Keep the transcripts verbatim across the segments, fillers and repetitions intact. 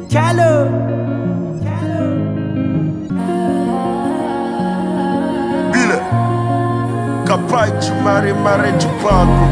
Cello. Bile, capai de mare, mare de pago.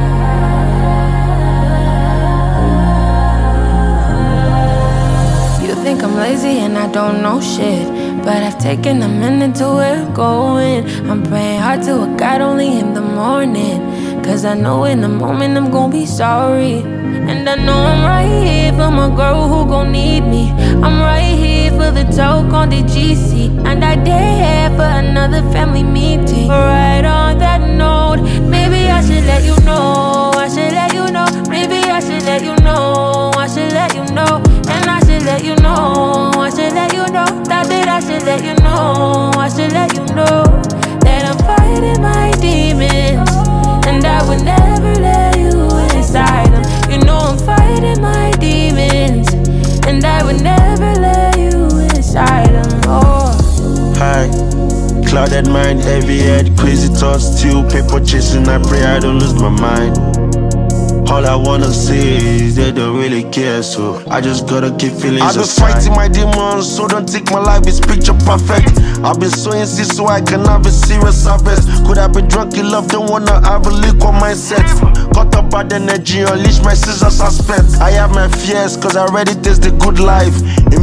You think I'm lazy and I don't know shit, but I've taken a minute to get going. I'm praying hard to a God only in the morning, cause I know in the moment I'm gon' be sorry. And I know I'm right here for my girl who gon' need me. I'm right here for the talk on the G C, and I dare here for another family meeting. Right on that note, maybe I should let you know, I should let you know, maybe I should let you know, I should let you know, and I should let you know, I should let you know, that bit I should let you know, I should let you know, that I'm fighting my demons, and I would never let you inside them. You know I'm fighting my demons, and I would never let you inside them. Oh. Hi, clouded mind, heavy head, crazy thoughts, still paper chasing. I pray I don't lose my mind. All I wanna say is they don't really care, so I just gotta keep feeling. I've been fighting my demons, so don't take my life, it's picture perfect. I've been sowing seeds so I can have a serious harvest. Could I be drunk in love, don't wanna have a liquor mindset. Cut up bad energy, unleash my scissors suspect. I have my fears, cause I already taste the good life.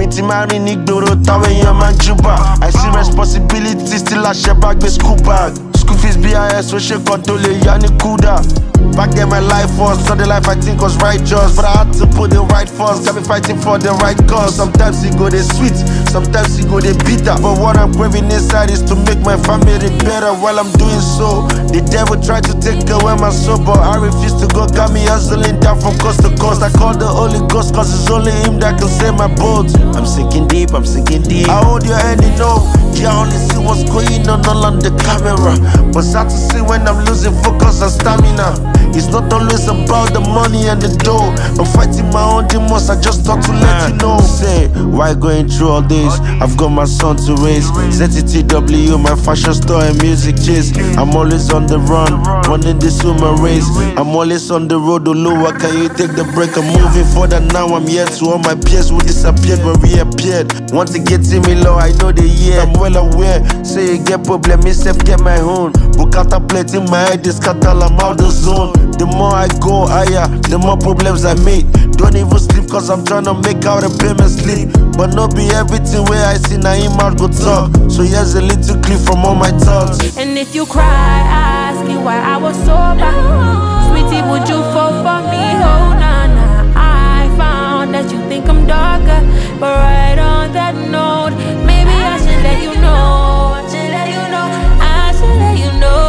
I see responsibility, still I share back the school bag. School fees B I S, so she control yani kuda. Back then my life was not the life I think was righteous, but I had to put the right first, got me fighting for the right cause. Sometimes it go they sweet, sometimes it go they bitter, but what I'm craving inside is to make my family better. While I'm doing so, the devil tried to take away my soul, but I refuse to go, got me hustling down from coast to coast. I call the Holy Ghost cause it's only him that can save my boat. I'm sinking deep, I'm sinking deep. I hold your hand, you know, yeah, I only see what's going on all on the camera, but sad to see when I'm losing focus and stamina. It's not always about the money and the dough. I'm fighting my own demons, I just thought to let you know. Say, why going through all this? I've got my son to raise. Z T T W, my fashion store and music chase. I'm always on the run, running this human race. I'm always on the road, oh Lord, can you take the break? I'm moving further now, I'm here to all my peers who disappeared when we appeared. Want to get to me low, I know the year, I'm well aware. Say you get problem, me self get my own. Book out a plate in my head, this cattle, I'm out the zone. The more I go higher, the more problems I make. Don't even sleep cause I'm trying to make out a payment slip. But not be everything where I see now him out go talk. So here's a little clip from all my thoughts. And if you cry, ask you why I was sober. Sweetie, would you fall for me? Oh, nah, nah. I found that you think I'm darker, but right on that note, maybe I should let you know. I should let you know. I should let you know.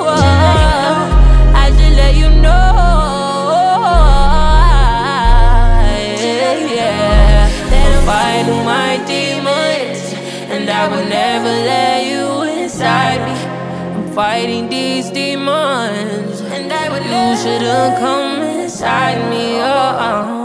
I will never let you inside me. I'm fighting these demons, and I would you shouldn't come inside me. Oh.